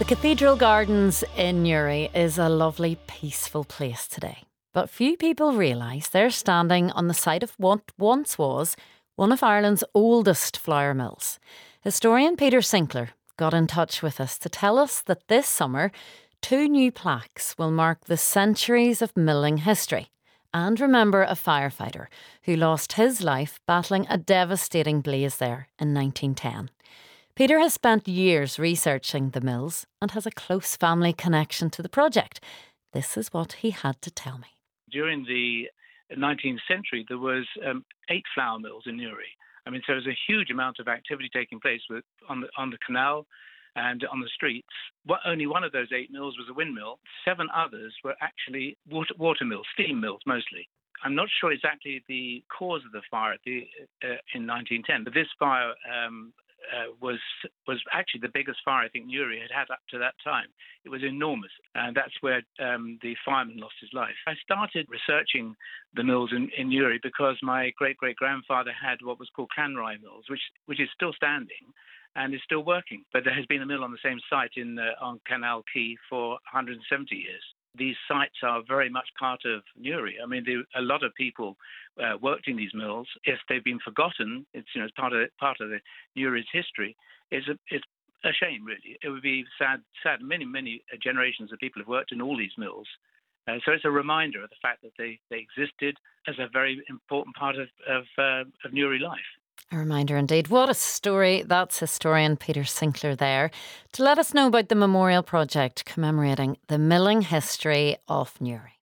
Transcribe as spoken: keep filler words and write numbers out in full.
Cathedral Gardens in Newry is a lovely, peaceful place today. But few people realise they're standing on the site of what once was one of Ireland's oldest flour mills. Historian Peter Sinclair got in touch with us to tell us that this summer, two new plaques will mark the centuries of milling history and remember a firefighter who lost his life battling a devastating blaze there in nineteen ten. Peter has spent years researching the mills and has a close family connection to the project. This is what he had to tell me. During the nineteenth century, there was um, eight flour mills in Newry. I mean, so there was a huge amount of activity taking place with, on, the, on the canal and on the streets. What, only one of those eight mills was a windmill. Seven others were actually water, water mills, steam mills mostly. I'm not sure exactly the cause of the fire at the, uh, in nineteen ten, but this fire um, uh, was was actually the biggest fire I think Newry had had up to that time. It was enormous, and that's where um, the fireman lost his life. I started researching the mills in, in Newry because my great-great-grandfather had what was called Clanrye Mills, which which is still standing and is still working. But there has been a mill on the same site in uh, on Canal Quay for one hundred seventy years. These sites are very much part of Newry. I mean, there, a lot of people uh, worked in these mills. If they've been forgotten, it's you know it's part of part of the Newry's history. It's a it's a shame, really. It would be sad. Sad. Many many generations of people have worked in all these mills, uh, so it's a reminder of the fact that they, they existed as a very important part of of, uh, of Newry life. A reminder indeed. What a story. That's historian Peter Sinclair there to let us know about the memorial project commemorating the milling history of Newry.